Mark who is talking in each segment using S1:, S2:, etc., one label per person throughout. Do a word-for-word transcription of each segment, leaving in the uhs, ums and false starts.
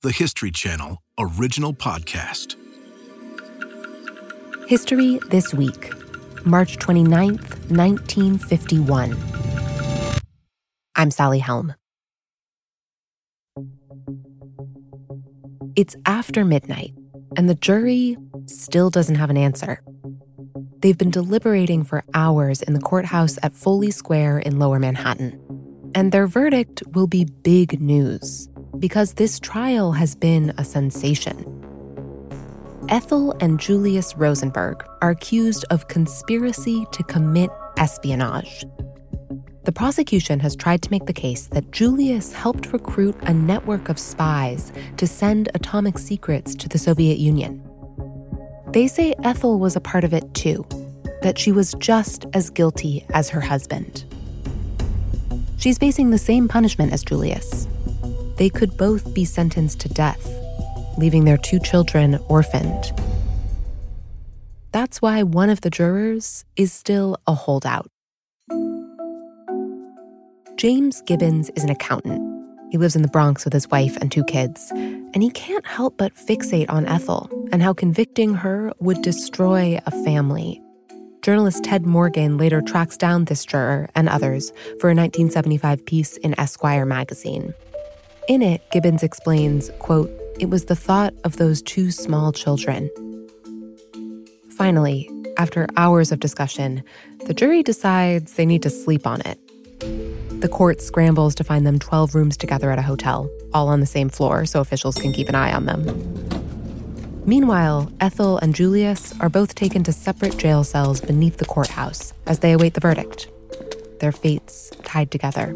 S1: the History Channel original podcast.
S2: History This Week, March twenty-ninth, nineteen fifty-one. I'm Sally Helm. It's after midnight, and the jury still doesn't have an answer. They've been deliberating for hours in the courthouse at Foley Square in Lower Manhattan. And their verdict will be big news, because this trial has been a sensation. Ethel and Julius Rosenberg are accused of conspiracy to commit espionage. The prosecution has tried to make the case that Julius helped recruit a network of spies to send atomic secrets to the Soviet Union. They say Ethel was a part of it too, that she was just as guilty as her husband. She's facing the same punishment as Julius. They could both be sentenced to death, leaving their two children orphaned. That's why one of the jurors is still a holdout. James Gibbons is an accountant. He lives in the Bronx with his wife and two kids, and he can't help but fixate on Ethel and how convicting her would destroy a family. Journalist Ted Morgan later tracks down this juror and others for a nineteen seventy-five piece in Esquire magazine. In it, Gibbons explains, quote, "It was the thought of those two small children." Finally, after hours of discussion, the jury decides they need to sleep on it. The court scrambles to find them twelve rooms together at a hotel, all on the same floor so officials can keep an eye on them. Meanwhile, Ethel and Julius are both taken to separate jail cells beneath the courthouse as they await the verdict, their fates tied together.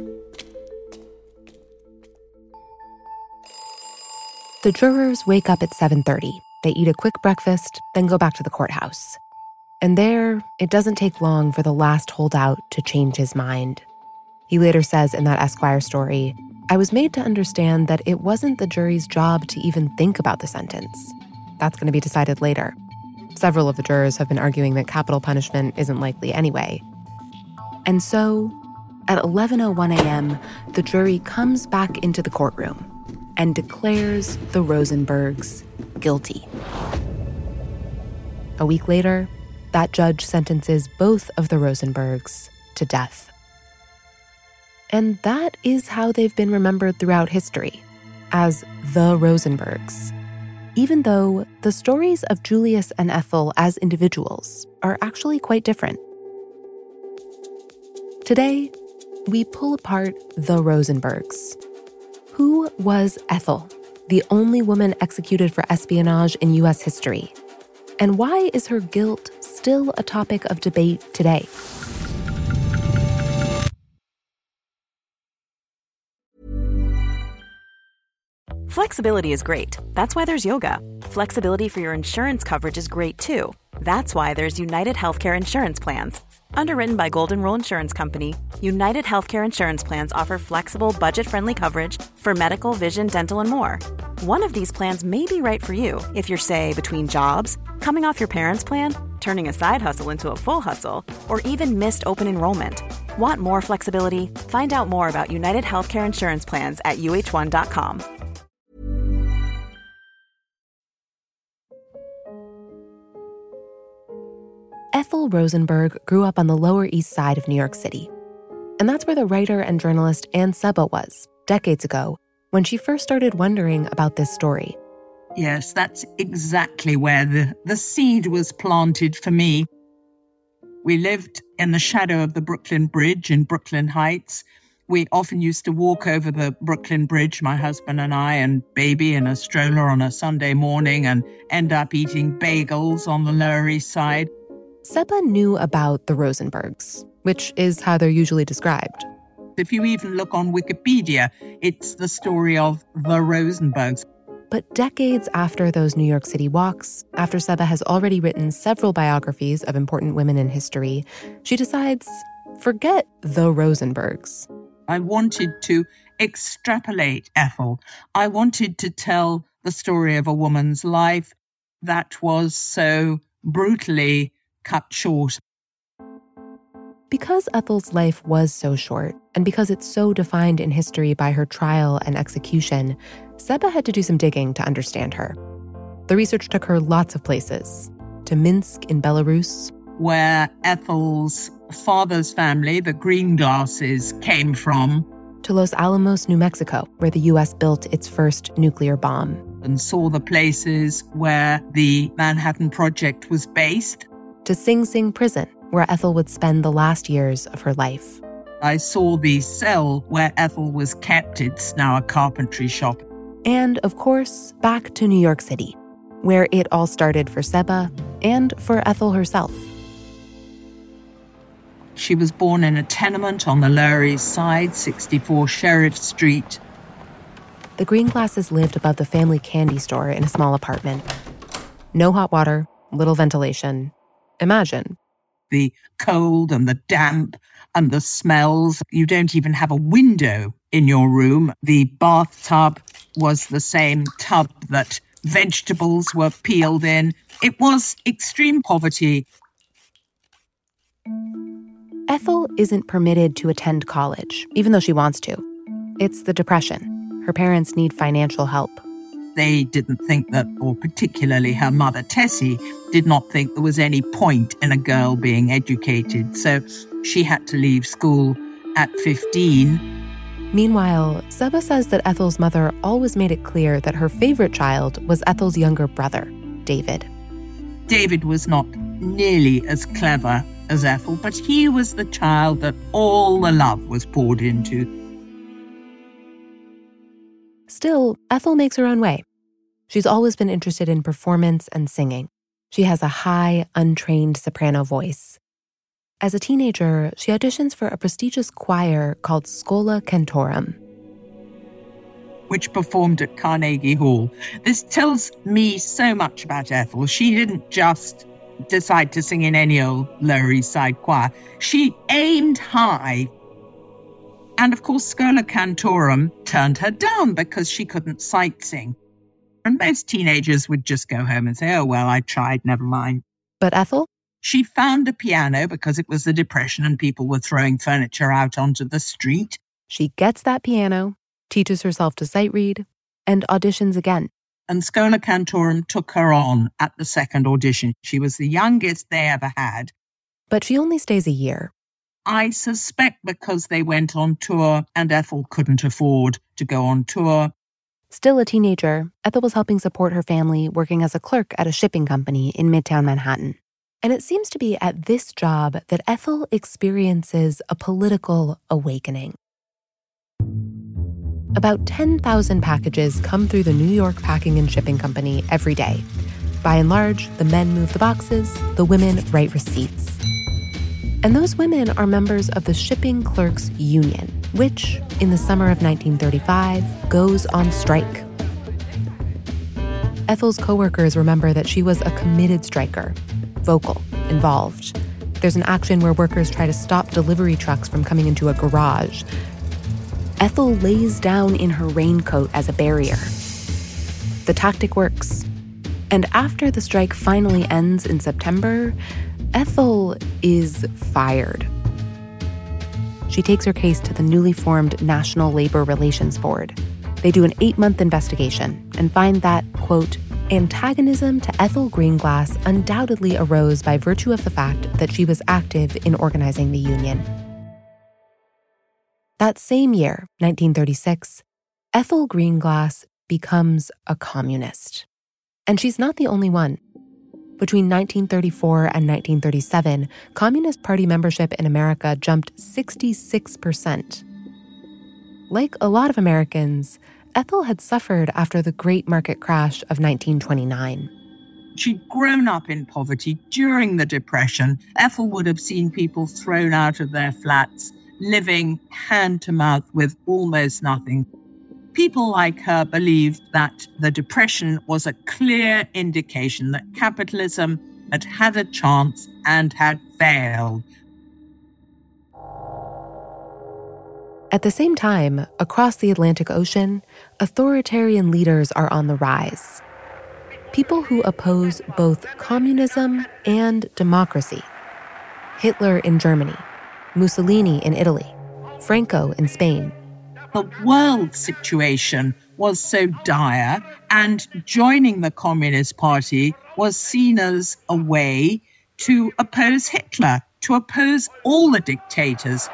S2: The jurors wake up at seven thirty. They eat a quick breakfast, then go back to the courthouse. And there, it doesn't take long for the last holdout to change his mind. He later says in that Esquire story, "I was made to understand that it wasn't the jury's job to even think about the sentence. That's going to be decided later." Several of the jurors have been arguing that capital punishment isn't likely anyway. And so, at eleven oh one a.m., the jury comes back into the courtroom and declares the Rosenbergs guilty. A week later, that judge sentences both of the Rosenbergs to death. And that is how they've been remembered throughout history, as the Rosenbergs, even though the stories of Julius and Ethel as individuals are actually quite different. Today, we pull apart the Rosenbergs. Who was Ethel, the only woman executed for espionage in U S history? And why is her guilt still a topic of debate today?
S3: Flexibility is great. That's why there's yoga. Flexibility for your insurance coverage is great too. That's why there's United Healthcare Insurance Plans. Underwritten by Golden Rule Insurance Company, United Healthcare Insurance Plans offer flexible, budget-friendly coverage for medical, vision, dental, and more. One of these plans may be right for you if you're, say, between jobs, coming off your parents' plan, turning a side hustle into a full hustle, or even missed open enrollment. Want more flexibility? Find out more about United Healthcare Insurance Plans at U H one dot com.
S2: Ethel Rosenberg grew up on the Lower East Side of New York City. And that's where the writer and journalist Ann Seba was, decades ago, when she first started wondering about this story.
S4: Yes, that's exactly where the, the seed was planted for me. We lived in the shadow of the Brooklyn Bridge in Brooklyn Heights. We often used to walk over the Brooklyn Bridge, my husband and I, and baby in a stroller on a Sunday morning, and end up eating bagels on the Lower East Side.
S2: Seba knew about the Rosenbergs, which is how they're usually described.
S4: If you even look on Wikipedia, it's the story of the Rosenbergs.
S2: But decades after those New York City walks, after Seba has already written several biographies of important women in history, she decides, forget the Rosenbergs.
S4: I wanted to extrapolate Ethel. I wanted to tell the story of a woman's life that was so brutally cut short.
S2: Because Ethel's life was so short, and because it's so defined in history by her trial and execution, Seba had to do some digging to understand her. The research took her lots of places. To Minsk in Belarus,
S4: where Ethel's father's family, the Greenglasses, came from.
S2: To Los Alamos, New Mexico, where the U S built its first nuclear bomb.
S4: And saw the places where the Manhattan Project was based.
S2: To Sing Sing Prison, where Ethel would spend the last years of her life.
S4: I saw the cell where Ethel was kept. It's now a carpentry shop.
S2: And, of course, back to New York City, where it all started for Seba and for Ethel herself.
S4: She was born in a tenement on the Lower East Side, sixty-four Sheriff Street.
S2: The Greenglasses lived above the family candy store in a small apartment. No hot water, little ventilation. Imagine.
S4: The cold and the damp and the smells. You don't even have a window in your room. The bathtub was the same tub that vegetables were peeled in. It was extreme poverty.
S2: Ethel isn't permitted to attend college, even though she wants to. It's the Depression. Her parents need financial help.
S4: They didn't think that, or particularly her mother, Tessie, did not think there was any point in a girl being educated. So she had to leave school at fifteen.
S2: Meanwhile, Seba says that Ethel's mother always made it clear that her favorite child was Ethel's younger brother, David.
S4: David was not nearly as clever as Ethel, but he was the child that all the love was poured into.
S2: Still, Ethel makes her own way. She's always been interested in performance and singing. She has a high, untrained soprano voice. As a teenager, she auditions for a prestigious choir called Schola Cantorum,
S4: which performed at Carnegie Hall. This tells me so much about Ethel. She didn't just decide to sing in any old Lower East Side choir. She aimed high. And of course, Schola Cantorum turned her down because she couldn't sight sing. And most teenagers would just go home and say, oh, well, I tried, never mind.
S2: But Ethel?
S4: She found a piano because it was the Depression and people were throwing furniture out onto the street.
S2: She gets that piano, teaches herself to sight read, and auditions again.
S4: And Schola Cantorum took her on at the second audition. She was the youngest they ever had.
S2: But she only stays a year.
S4: I suspect because they went on tour and Ethel couldn't afford to go on tour.
S2: Still a teenager, Ethel was helping support her family working as a clerk at a shipping company in Midtown Manhattan. And it seems to be at this job that Ethel experiences a political awakening. About ten thousand packages come through the New York Packing and Shipping Company every day. By and large, the men move the boxes, the women write receipts. And those women are members of the Shipping Clerks Union, which, in the summer of nineteen thirty-five, goes on strike. Ethel's coworkers remember that she was a committed striker, vocal, involved. There's an action where workers try to stop delivery trucks from coming into a garage. Ethel lays down in her raincoat as a barrier. The tactic works. And after the strike finally ends in September, Ethel is fired. She takes her case to the newly formed National Labor Relations Board. They do an eight-month investigation and find that, quote, antagonism to Ethel Greenglass undoubtedly arose by virtue of the fact that she was active in organizing the union. That same year, nineteen thirty-six, Ethel Greenglass becomes a communist. And she's not the only one. Between nineteen thirty-four and nineteen thirty-seven, Communist Party membership in America jumped sixty-six percent. Like a lot of Americans, Ethel had suffered after the Great Market Crash of nineteen twenty-nine.
S4: She'd grown up in poverty during the Depression. Ethel would have seen people thrown out of their flats, living hand to mouth with almost nothing. People like her believed that the Depression was a clear indication that capitalism had had a chance and had failed.
S2: At the same time, across the Atlantic Ocean, authoritarian leaders are on the rise. People who oppose both communism and democracy. Hitler in Germany, Mussolini in Italy, Franco in Spain.
S4: The world situation was so dire, and joining the Communist Party was seen as a way to oppose Hitler, to oppose all the dictators.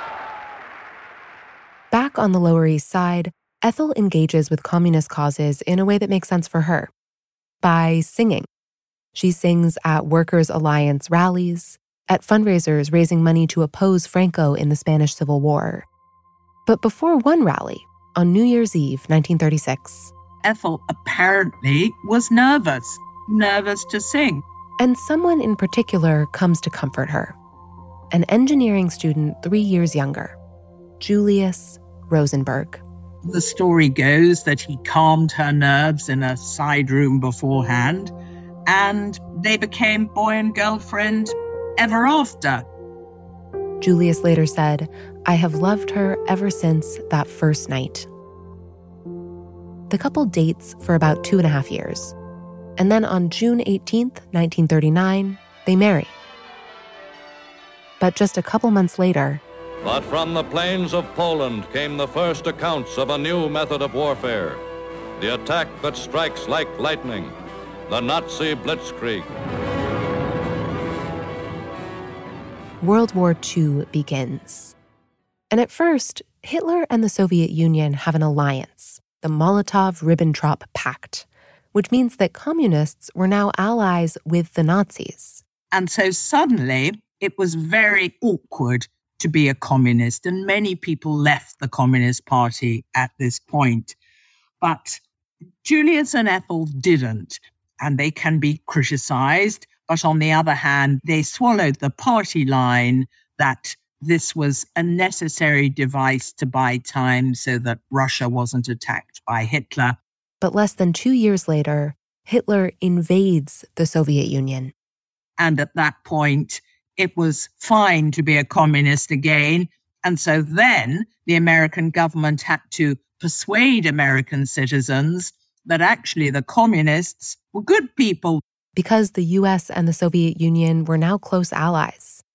S2: Back on the Lower East Side, Ethel engages with communist causes in a way that makes sense for her, by singing. She sings at Workers' Alliance rallies, at fundraisers raising money to oppose Franco in the Spanish Civil War. But before one rally, on New Year's Eve, nineteen thirty-six,
S4: Ethel apparently was nervous, nervous to sing.
S2: And someone in particular comes to comfort her. An engineering student three years younger, Julius Rosenberg.
S4: The story goes that he calmed her nerves in a side room beforehand, and they became boy and girlfriend ever after.
S2: Julius later said, "I have loved her ever since that first night." The couple dates for about two and a half years. And then on June eighteenth, nineteen thirty-nine, they marry. But just a couple months later...
S5: But from the plains of Poland came the first accounts of a new method of warfare, the attack that strikes like lightning, the Nazi Blitzkrieg.
S2: World War Two begins. And at first, Hitler and the Soviet Union have an alliance, the Molotov-Ribbentrop Pact, which means that communists were now allies with the Nazis.
S4: And so suddenly, it was very awkward to be a communist, and many people left the Communist Party at this point. But Julius and Ethel didn't, and they can be criticized. But on the other hand, they swallowed the party line that this was a necessary device to buy time so that Russia wasn't attacked by Hitler.
S2: But less than two years later, Hitler invades the Soviet Union.
S4: And at that point, it was fine to be a communist again. And so then the American government had to persuade American citizens that actually the communists were good people.
S2: Because the U S and the Soviet Union were now close allies.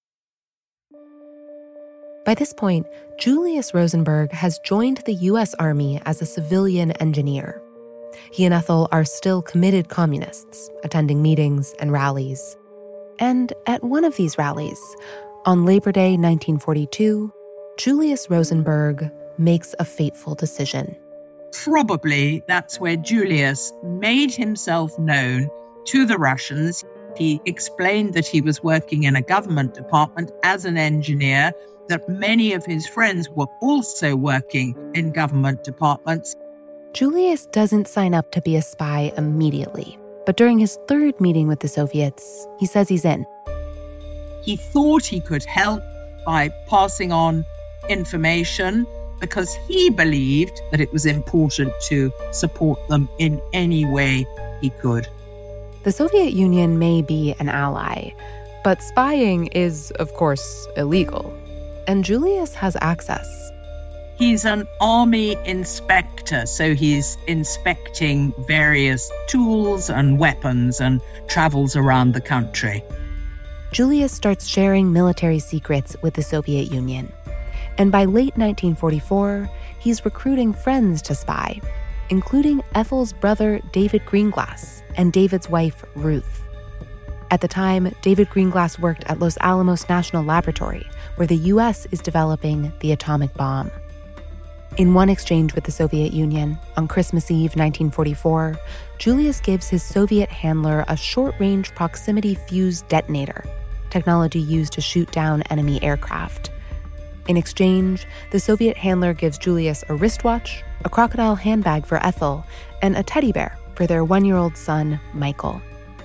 S2: By this point, Julius Rosenberg has joined the U S Army as a civilian engineer. He and Ethel are still committed communists, attending meetings and rallies. And at one of these rallies, on Labor Day nineteen forty-two, Julius Rosenberg makes a fateful decision.
S4: Probably that's where Julius made himself known to the Russians. He explained that he was working in a government department as an engineer, that many of his friends were also working in government departments.
S2: Julius doesn't sign up to be a spy immediately, but during his third meeting with the Soviets, he says he's in.
S4: He thought he could help by passing on information because he believed that it was important to support them in any way he could.
S2: The Soviet Union may be an ally, but spying is, of course, illegal. And Julius has access.
S4: He's an army inspector, so he's inspecting various tools and weapons and travels around the country.
S2: Julius starts sharing military secrets with the Soviet Union. And by late nineteen forty-four, he's recruiting friends to spy, including Ethel's brother David Greenglass and David's wife Ruth. At the time, David Greenglass worked at Los Alamos National Laboratory, where the U S is developing the atomic bomb. In one exchange with the Soviet Union, on Christmas Eve nineteen forty-four, Julius gives his Soviet handler a short-range proximity fuse detonator, technology used to shoot down enemy aircraft. In exchange, the Soviet handler gives Julius a wristwatch, a crocodile handbag for Ethel, and a teddy bear for their one-year-old son, Michael.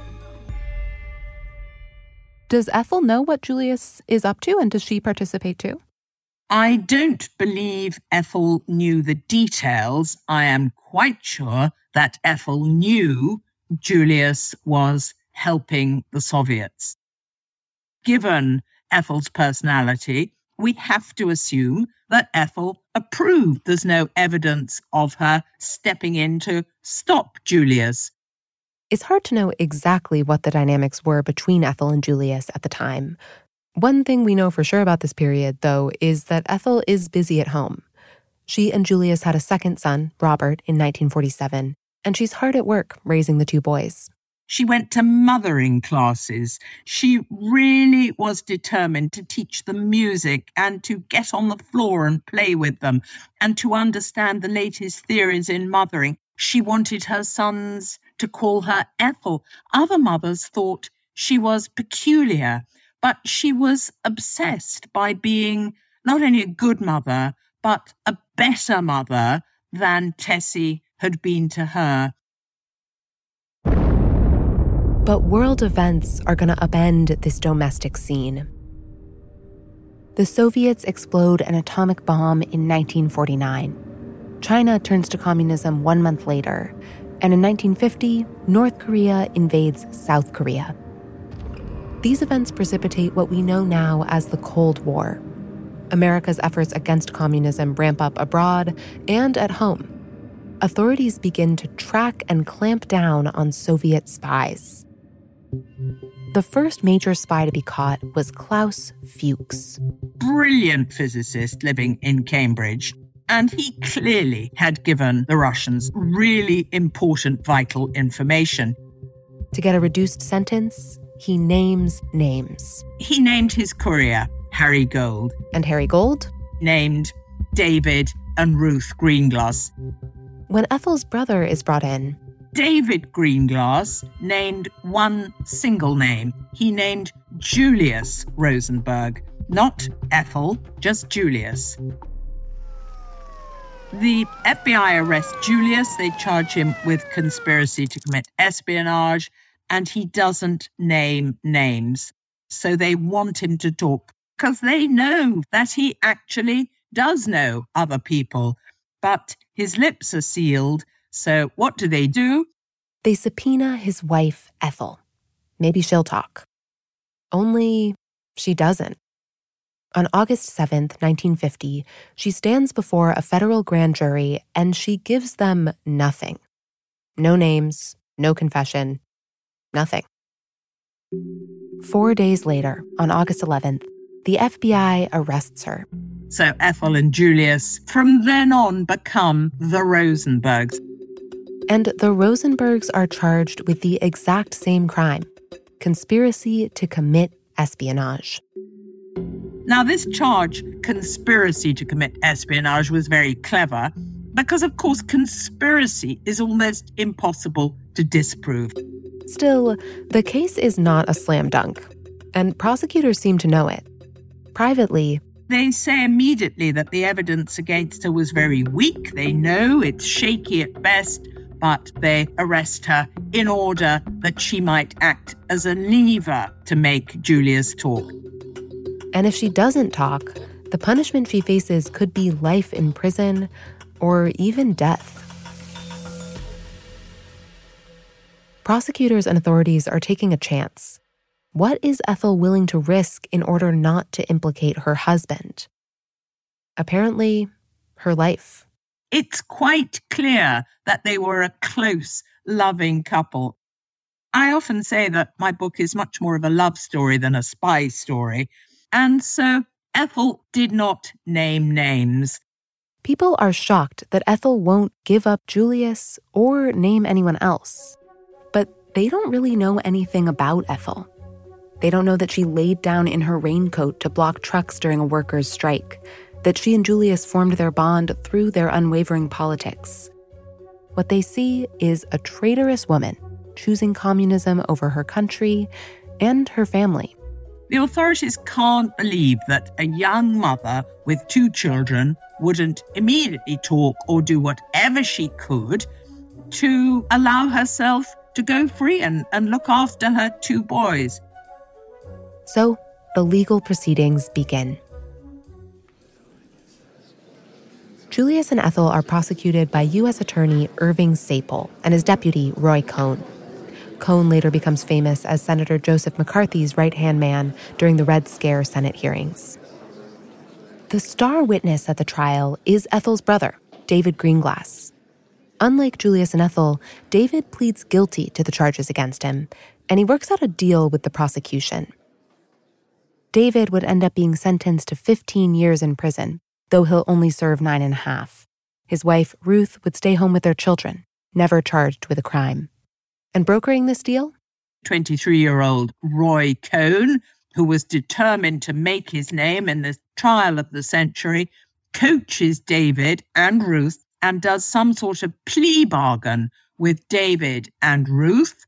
S2: Does Ethel know what Julius is up to, and does she participate too?
S4: I don't believe Ethel knew the details. I am quite sure that Ethel knew Julius was helping the Soviets. Given Ethel's personality, we have to assume that Ethel approved. There's no evidence of her stepping in to stop Julius.
S2: It's hard to know exactly what the dynamics were between Ethel and Julius at the time, One thing we know for sure about this period, though, is that Ethel is busy at home. She and Julius had a second son, Robert, in nineteen forty-seven, and she's hard at work raising the two boys.
S4: She went to mothering classes. She really was determined to teach them music and to get on the floor and play with them and to understand the latest theories in mothering. She wanted her sons to call her Ethel. Other mothers thought she was peculiar, but she was obsessed by being not only a good mother, but a better mother than Tessie had been to her.
S2: But world events are going to upend this domestic scene. The Soviets explode an atomic bomb in nineteen forty-nine. China turns to communism one month later, and in nineteen fifty, North Korea invades South Korea. These events precipitate what we know now as the Cold War. America's efforts against communism ramp up abroad and at home. Authorities begin to track and clamp down on Soviet spies. The first major spy to be caught was Klaus Fuchs.
S4: Brilliant physicist living in Cambridge. And he clearly had given the Russians really important, vital information.
S2: To get a reduced sentence, he names names.
S4: He named his courier Harry Gold.
S2: And Harry Gold?
S4: Named David and Ruth Greenglass.
S2: When Ethel's brother is brought in,
S4: David Greenglass named one single name. He named Julius Rosenberg. Not Ethel, just Julius. The F B I arrests Julius. They charge him with conspiracy to commit espionage, and he doesn't name names. So they want him to talk because they know that he actually does know other people, but his lips are sealed. So what do they do?
S2: They subpoena his wife, Ethel. Maybe she'll talk. Only she doesn't. On August seventh, nineteen fifty, she stands before a federal grand jury and she gives them nothing. No names, no confession, nothing. Four days later, on August eleventh, the F B I arrests her.
S4: So Ethel and Julius, from then on, become the Rosenbergs.
S2: And the Rosenbergs are charged with the exact same crime, conspiracy to commit espionage.
S4: Now, this charge, conspiracy to commit espionage, was very clever because, of course, conspiracy is almost impossible to disprove.
S2: Still, the case is not a slam dunk, and prosecutors seem to know it. Privately,
S4: they say immediately that the evidence against her was very weak. They know it's shaky at best, but they arrest her in order that she might act as a lever to make Julius talk.
S2: And if she doesn't talk, the punishment she faces could be life in prison or even death. Prosecutors and authorities are taking a chance. What is Ethel willing to risk in order not to implicate her husband? Apparently, her life.
S4: It's quite clear that they were a close, loving couple. I often say that my book is much more of a love story than a spy story. And so Ethel did not name names.
S2: People are shocked that Ethel won't give up Julius or name anyone else. But they don't really know anything about Ethel. They don't know that she laid down in her raincoat to block trucks during a workers' strike, that she and Julius formed their bond through their unwavering politics. What they see is a traitorous woman choosing communism over her country and her family.
S4: The authorities can't believe that a young mother with two children wouldn't immediately talk or do whatever she could to allow herself to go free and, and look after her two boys.
S2: So the legal proceedings begin. Julius and Ethel are prosecuted by U S Attorney Irving Sapol and his deputy, Roy Cohn. Cohn later becomes famous as Senator Joseph McCarthy's right-hand man during the Red Scare Senate hearings. The star witness at the trial is Ethel's brother, David Greenglass. Unlike Julius and Ethel, David pleads guilty to the charges against him, and he works out a deal with the prosecution. David would end up being sentenced to fifteen years in prison, though he'll only serve nine and a half. His wife, Ruth, would stay home with their children, never charged with a crime. And brokering this deal?
S4: twenty-three-year-old Roy Cohn, who was determined to make his name in the trial of the century, coaches David and Ruth and does some sort of plea bargain with David and Ruth.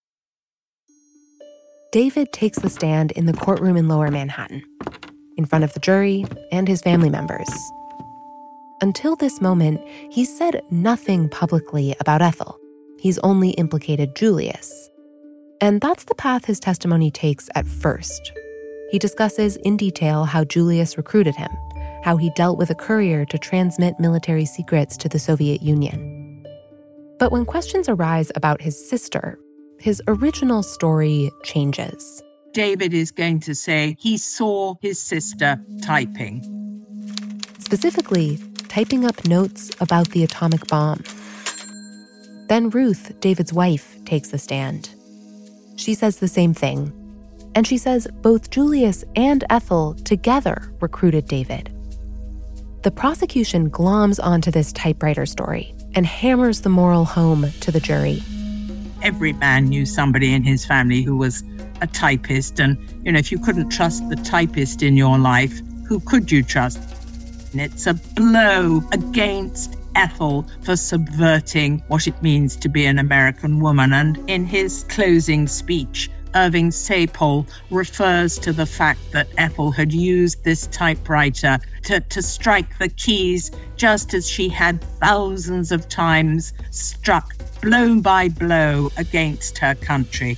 S2: David takes the stand in the courtroom in Lower Manhattan, in front of the jury and his family members. Until this moment, he's said nothing publicly about Ethel. He's only implicated Julius. And that's the path his testimony takes at first. He discusses in detail how Julius recruited him, how he dealt with a courier to transmit military secrets to the Soviet Union. But when questions arise about his sister, his original story changes.
S4: David is going to say he saw his sister typing.
S2: Specifically, typing up notes about the atomic bomb. Then Ruth, David's wife, takes the stand. She says the same thing. And she says both Julius and Ethel together recruited David. The prosecution gloms onto this typewriter story and hammers the moral home to the jury.
S4: Every man knew somebody in his family who was a typist. And, you know, if you couldn't trust the typist in your life, who could you trust? And it's a blow against Ethel for subverting what it means to be an American woman. And in his closing speech, Irving Sapol refers to the fact that Ethel had used this typewriter to, to strike the keys just as she had thousands of times struck blow by blow against her country.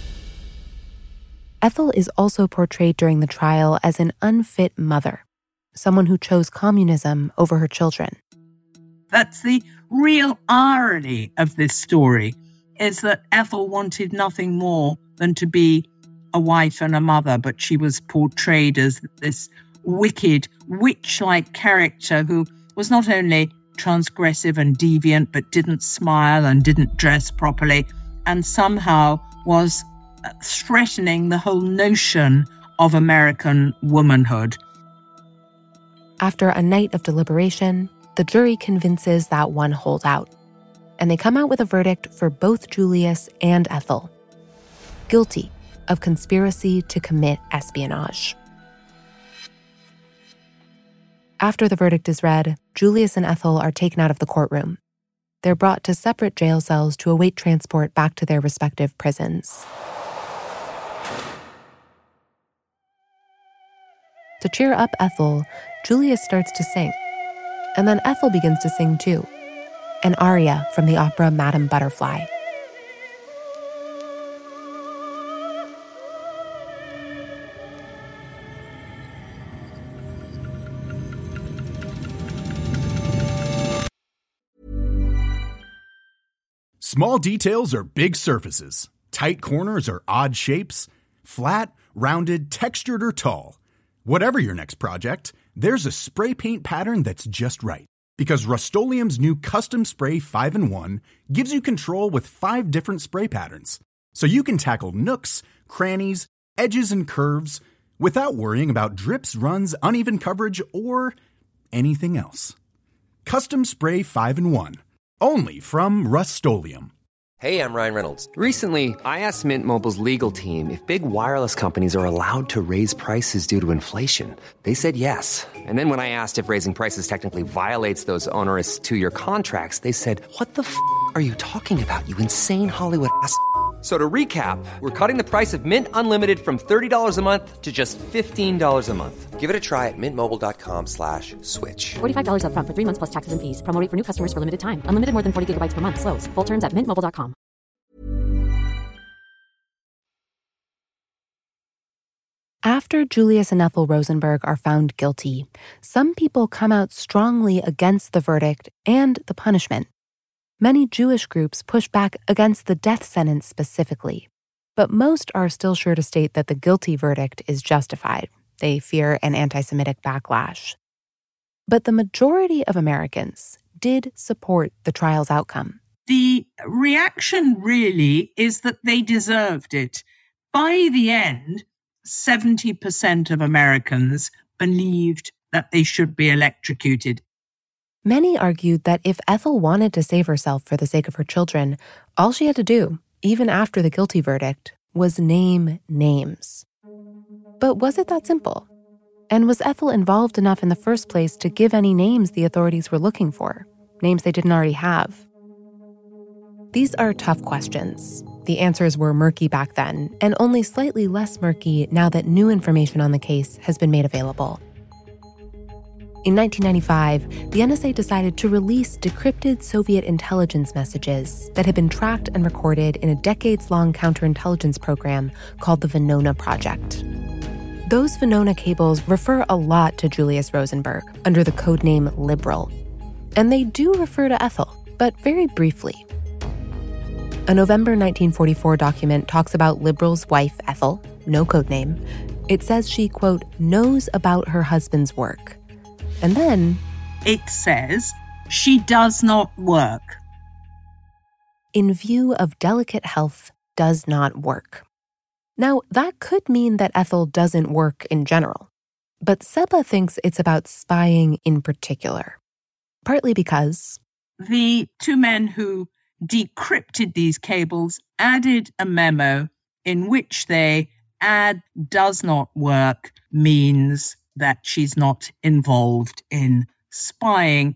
S2: Ethel is also portrayed during the trial as an unfit mother, someone who chose communism over her children.
S4: That's the real irony of this story, is that Ethel wanted nothing more than to be a wife and a mother, but she was portrayed as this wicked, witch-like character who was not only transgressive and deviant, but didn't smile and didn't dress properly, and somehow was threatening the whole notion of American womanhood.
S2: After a night of deliberation, the jury convinces that one holdout, and they come out with a verdict for both Julius and Ethel. Guilty of conspiracy to commit espionage. After the verdict is read, Julius and Ethel are taken out of the courtroom. They're brought to separate jail cells to await transport back to their respective prisons. To cheer up Ethel, Julius starts to sing. And then Ethel begins to sing too, an aria from the opera Madame Butterfly.
S1: Small details are big surfaces. Tight corners are odd shapes. Flat, rounded, textured, or tall. Whatever your next project, there's a spray paint pattern that's just right. Because Rust-Oleum's new Custom Spray five in one gives you control with five different spray patterns. So you can tackle nooks, crannies, edges, and curves without worrying about drips, runs, uneven coverage, or anything else. Custom Spray five in one. Only from Rust-Oleum.
S6: Hey, I'm Ryan Reynolds. Recently, I asked Mint Mobile's legal team if big wireless companies are allowed to raise prices due to inflation. They said yes. And then when I asked if raising prices technically violates those onerous two-year contracts, they said, what the f*** are you talking about, you insane Hollywood ass f- So to recap, we're cutting the price of Mint Unlimited from thirty dollars a month to just fifteen dollars a month. Give it a try at mintmobile.com slash switch.
S7: forty-five dollars up front for three months plus taxes and fees. Promo rate for new customers for limited time. Unlimited more than forty gigabytes per month. Slows full terms at mint mobile dot com.
S2: After Julius and Ethel Rosenberg are found guilty, some people come out strongly against the verdict and the punishment. Many Jewish groups push back against the death sentence specifically, but most are still sure to state that the guilty verdict is justified. They fear an anti-Semitic backlash. But the majority of Americans did support the trial's outcome.
S4: The reaction really is that they deserved it. By the end, seventy percent of Americans believed that they should be electrocuted.
S2: Many argued that if Ethel wanted to save herself for the sake of her children, all she had to do, even after the guilty verdict, was name names. But was it that simple? And was Ethel involved enough in the first place to give any names the authorities were looking for, names they didn't already have? These are tough questions. The answers were murky back then, and only slightly less murky now that new information on the case has been made available. In nineteen ninety-five, the N S A decided to release decrypted Soviet intelligence messages that had been tracked and recorded in a decades-long counterintelligence program called the Venona Project. Those Venona cables refer a lot to Julius Rosenberg under the codename Liberal. And they do refer to Ethel, but very briefly. A November nineteen forty-four document talks about Liberal's wife, Ethel, no codename. It says she, quote, knows about her husband's work. And then
S4: it says she does not work.
S2: In view of delicate health, does not work. Now, that could mean that Ethel doesn't work in general. But Seba thinks it's about spying in particular. Partly because
S4: the two men who decrypted these cables added a memo in which they add does not work means that she's not involved in spying.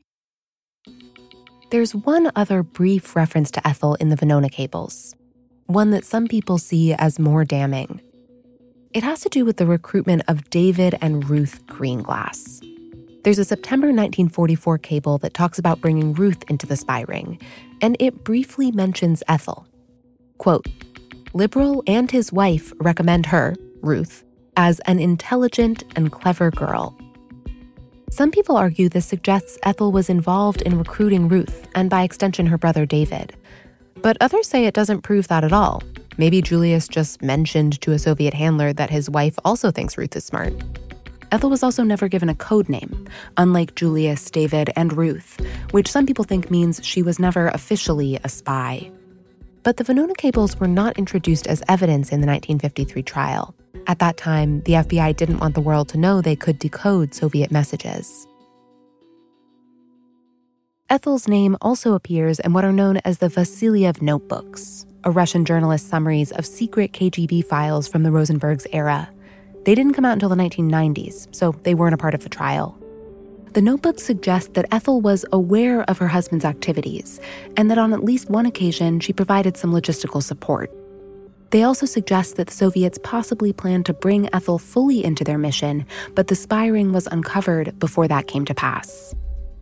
S2: There's one other brief reference to Ethel in the Venona cables, one that some people see as more damning. It has to do with the recruitment of David and Ruth Greenglass. There's a September nineteen forty-four cable that talks about bringing Ruth into the spy ring, and it briefly mentions Ethel. Quote, Liberal and his wife recommend her, Ruth, as an intelligent and clever girl. Some people argue this suggests Ethel was involved in recruiting Ruth, and by extension her brother David. But others say it doesn't prove that at all. Maybe Julius just mentioned to a Soviet handler that his wife also thinks Ruth is smart. Ethel was also never given a code name, unlike Julius, David, and Ruth, which some people think means she was never officially a spy. But the Venona cables were not introduced as evidence in the nineteen fifty-three trial. At that time, the F B I didn't want the world to know they could decode Soviet messages. Ethel's name also appears in what are known as the Vasilyev Notebooks, a Russian journalist's summaries of secret K G B files from the Rosenbergs' era. They didn't come out until the nineteen nineties, so they weren't a part of the trial. The notebooks suggest that Ethel was aware of her husband's activities, and that on at least one occasion she provided some logistical support. They also suggest that the Soviets possibly planned to bring Ethel fully into their mission, but the spy ring was uncovered before that came to pass.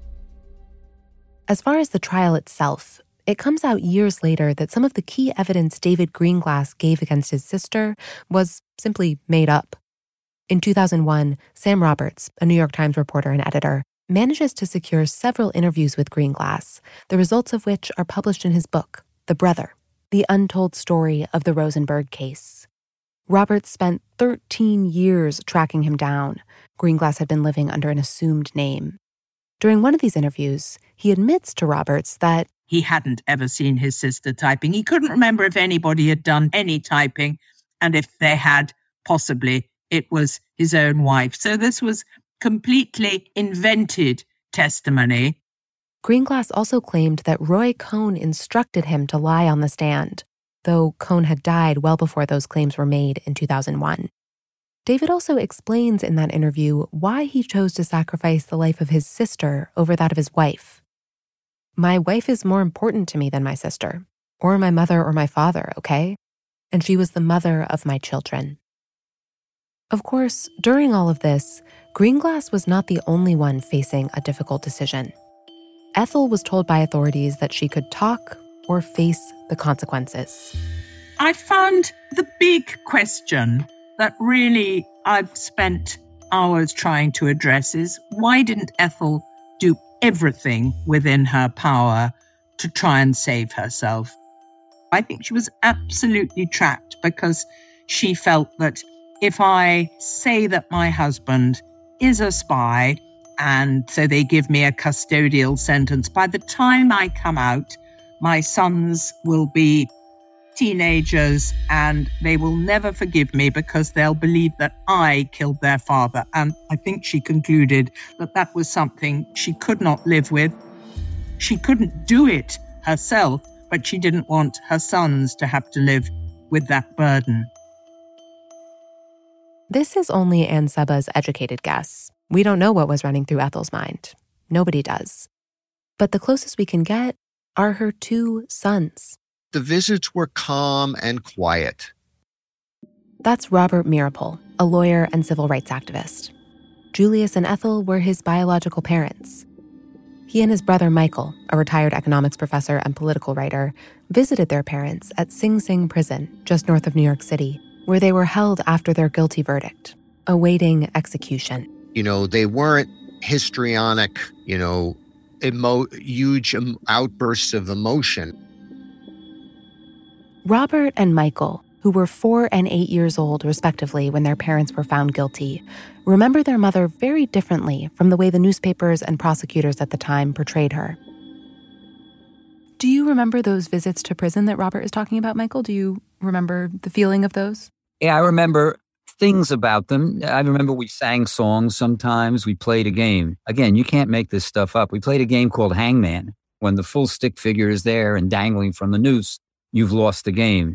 S2: As far as the trial itself, it comes out years later that some of the key evidence David Greenglass gave against his sister was simply made up. In two thousand one, Sam Roberts, a New York Times reporter and editor, manages to secure several interviews with Greenglass, the results of which are published in his book, The Brother, The Untold Story of the Rosenberg Case. Roberts spent thirteen years tracking him down. Greenglass had been living under an assumed name. During one of these interviews, he admits to Roberts that
S4: he hadn't ever seen his sister typing. He couldn't remember if anybody had done any typing, and if they had, possibly, it was his own wife. So this was completely invented testimony.
S2: Greenglass also claimed that Roy Cohn instructed him to lie on the stand, though Cohn had died well before those claims were made in two thousand one. David also explains in that interview why he chose to sacrifice the life of his sister over that of his wife. My wife is more important to me than my sister, or my mother or my father, okay? And she was the mother of my children. Of course, during all of this, Greenglass was not the only one facing a difficult decision. Ethel was told by authorities that she could talk or face the consequences.
S4: I found the big question that really I've spent hours trying to address is, why didn't Ethel do everything within her power to try and save herself? I think she was absolutely trapped because she felt that if I say that my husband is a spy, and so they give me a custodial sentence, by the time I come out, my sons will be teenagers, and they will never forgive me because they'll believe that I killed their father. And I think she concluded that that was something she could not live with. She couldn't do it herself, but she didn't want her sons to have to live with that burden.
S2: This is only Anne Seba's educated guess. We don't know what was running through Ethel's mind. Nobody does. But the closest we can get are her two sons.
S8: The visits were calm and quiet.
S2: That's Robert Meeropol, a lawyer and civil rights activist. Julius and Ethel were his biological parents. He and his brother Michael, a retired economics professor and political writer, visited their parents at Sing Sing Prison, just north of New York City, where they were held after their guilty verdict, awaiting execution.
S8: You know, they weren't histrionic, you know, emo- huge um, outbursts of emotion.
S2: Robert and Michael, who were four and eight years old, respectively, when their parents were found guilty, remember their mother very differently from the way the newspapers and prosecutors at the time portrayed her. Do you remember those visits to prison that Robert is talking about, Michael? Do you remember the feeling of those?
S9: Yeah, I remember things about them. I remember we sang songs sometimes. We played a game. Again, you can't make this stuff up. We played a game called Hangman. When the full stick figure is there and dangling from the noose, you've lost the game.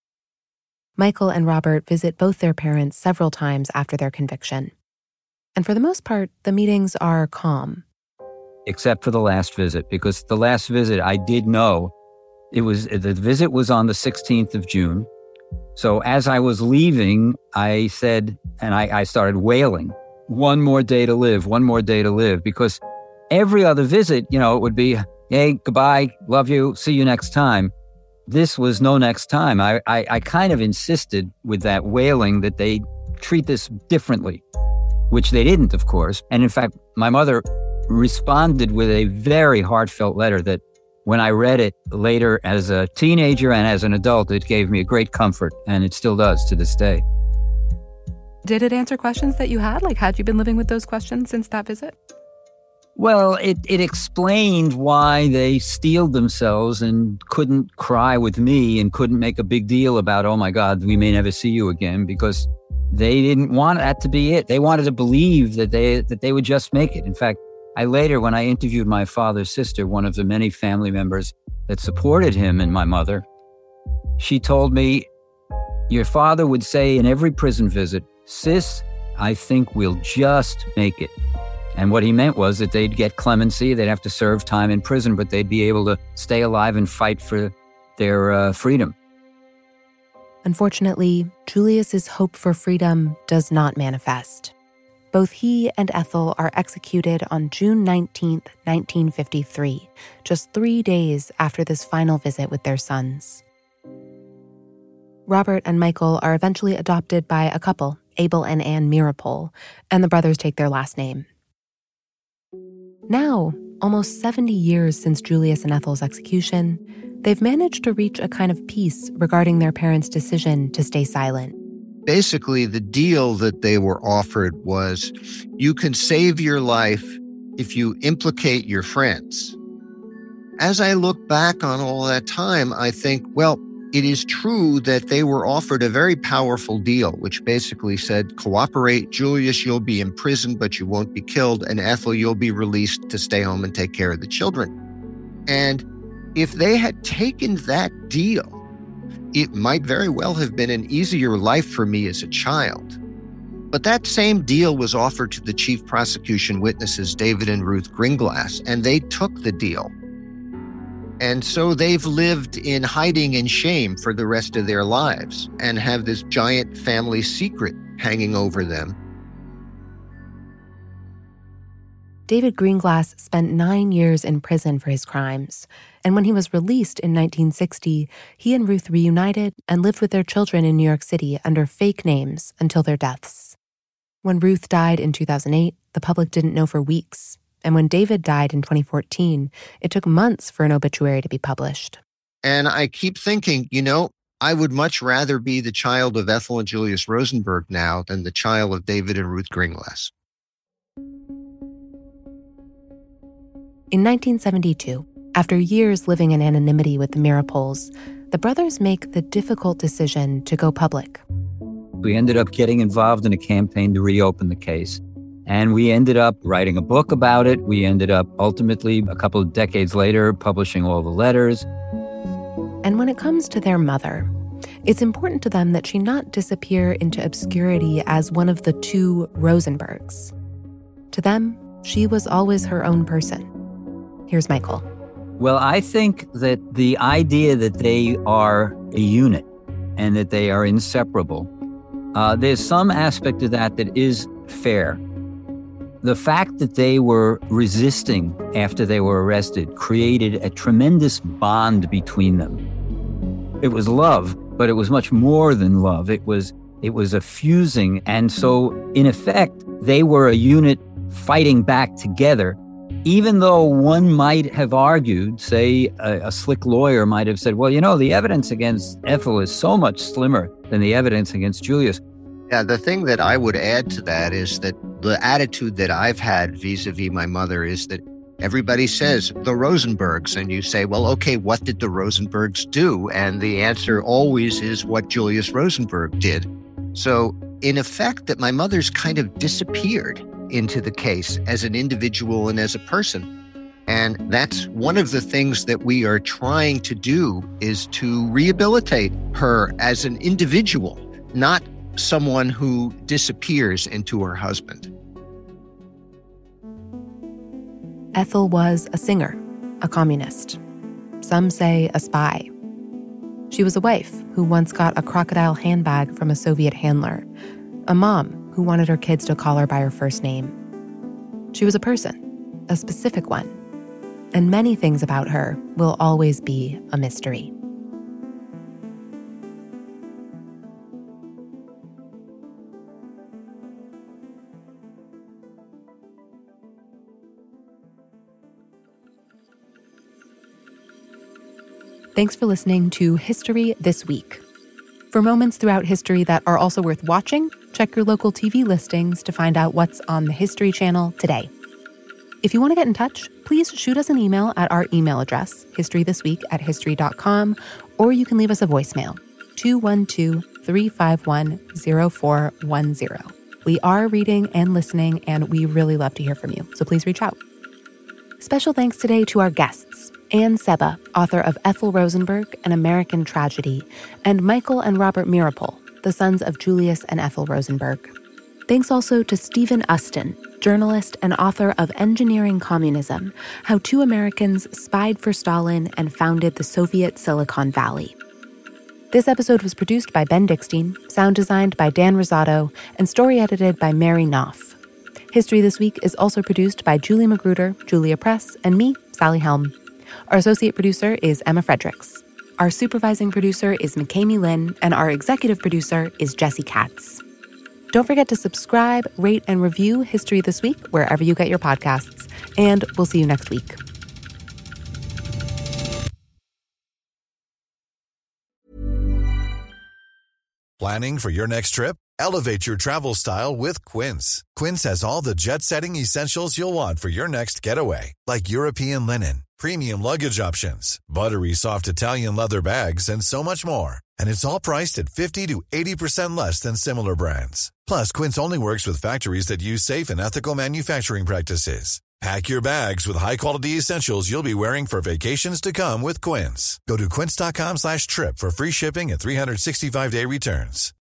S2: Michael and Robert visit both their parents several times after their conviction. And for the most part, the meetings are calm.
S9: Except for the last visit, because the last visit I did know, it was the visit was on the sixteenth of June. So as I was leaving, I said, and I, I started wailing, one more day to live, one more day to live, because every other visit, you know, it would be, hey, goodbye, love you, see you next time. This was no next time. I, I, I kind of insisted with that wailing that they treat this differently, which they didn't, of course. And in fact, my mother responded with a very heartfelt letter that when I read it later as a teenager and as an adult, it gave me a great comfort, and it still does to this day.
S2: Did it answer questions that you had? Like, had you been living with those questions since that visit?
S9: Well, it, it explained why they steeled themselves and couldn't cry with me and couldn't make a big deal about, oh my God, we may never see you again, because they didn't want that to be it. They wanted to believe that they that they would just make it. In fact, I later, when I interviewed my father's sister, one of the many family members that supported him and my mother, she told me, your father would say in every prison visit, sis, I think we'll just make it. And what he meant was that they'd get clemency, they'd have to serve time in prison, but they'd be able to stay alive and fight for their uh, freedom.
S2: Unfortunately, Julius's hope for freedom does not manifest. Both he and Ethel are executed on June nineteenth, nineteen fifty-three, just three days after this final visit with their sons. Robert and Michael are eventually adopted by a couple, Abel and Anne Meeropol, and the brothers take their last name. Now, almost seventy years since Julius and Ethel's execution, they've managed to reach a kind of peace regarding their parents' decision to stay silent.
S8: Basically, the deal that they were offered was, you can save your life if you implicate your friends. As I look back on all that time, I think, well, it is true that they were offered a very powerful deal, which basically said, cooperate, Julius, you'll be imprisoned, but you won't be killed, and Ethel, you'll be released to stay home and take care of the children. And if they had taken that deal, it might very well have been an easier life for me as a child. But that same deal was offered to the chief prosecution witnesses, David and Ruth Greenglass, and they took the deal. And so they've lived in hiding and shame for the rest of their lives and have this giant family secret hanging over them.
S2: David Greenglass spent nine years in prison for his crimes, and when he was released in nineteen sixty, he and Ruth reunited and lived with their children in New York City under fake names until their deaths. When Ruth died in two thousand eight, the public didn't know for weeks, and when David died in twenty fourteen, it took months for an obituary to be published.
S8: And I keep thinking, you know, I would much rather be the child of Ethel and Julius Rosenberg now than the child of David and Ruth Greenglass.
S2: In nineteen seventy-two, after years living in anonymity with the Meeropols, the brothers make the difficult decision to go public.
S9: We ended up getting involved in a campaign to reopen the case. And we ended up writing a book about it. We ended up ultimately, a couple of decades later, publishing all the letters.
S2: And when it comes to their mother, it's important to them that she not disappear into obscurity as one of the two Rosenbergs. To them, she was always her own person. Here's Michael.
S9: Well, I think that the idea that they are a unit and that they are inseparable, uh, there's some aspect of that that is fair. The fact that they were resisting after they were arrested created a tremendous bond between them. It was love, but it was much more than love. It was it was a fusing. And so, in effect, they were a unit fighting back together, even though one might have argued, say, a, a slick lawyer might have said, well, you know, the evidence against Ethel is so much slimmer than the evidence against Julius.
S8: Yeah, the thing that I would add to that is that the attitude that I've had vis-a-vis my mother is that everybody says the Rosenbergs, and you say, well, okay, what did the Rosenbergs do? And the answer always is what Julius Rosenberg did. So in effect, that my mother's kind of disappeared into the case as an individual and as a person. And that's one of the things that we are trying to do, is to rehabilitate her as an individual, not someone who disappears into her husband.
S2: Ethel was a singer, a communist. Some say a spy. She was a wife who once got a crocodile handbag from a Soviet handler, a mom who wanted her kids to call her by her first name. She was a person, a specific one, and many things about her will always be a mystery. Thanks for listening to History This Week. For moments throughout history that are also worth watching, check your local T V listings to find out what's on the History Channel today. If you want to get in touch, please shoot us an email at our email address, historythisweek at history dot com, or you can leave us a voicemail, two one two, three five one, zero four one zero. We are reading and listening, and we really love to hear from you, so please reach out. Special thanks today to our guests, Anne Seba, author of Ethel Rosenberg, An American Tragedy, and Michael and Robert Meeropol, the sons of Julius and Ethel Rosenberg. Thanks also to Stephen Ustin, journalist and author of Engineering Communism, How Two Americans Spied for Stalin and Founded the Soviet Silicon Valley. This episode was produced by Ben Dickstein, sound designed by Dan Rosado, and story edited by Mary Knopf. History This Week is also produced by Julie Magruder, Julia Press, and me, Sally Helm. Our associate producer is Emma Fredericks. Our supervising producer is McKamey Lynn, and our executive producer is Jesse Katz. Don't forget to subscribe, rate, and review History This Week wherever you get your podcasts. And we'll see you next week.
S10: Planning for your next trip? Elevate your travel style with Quince. Quince has all the jet-setting essentials you'll want for your next getaway, like European linen, premium luggage options, buttery soft Italian leather bags, and so much more. And it's all priced at fifty to eighty percent less than similar brands. Plus, Quince only works with factories that use safe and ethical manufacturing practices. Pack your bags with high-quality essentials you'll be wearing for vacations to come with Quince. Go to quince dot com slash trip for free shipping and three sixty-five day returns.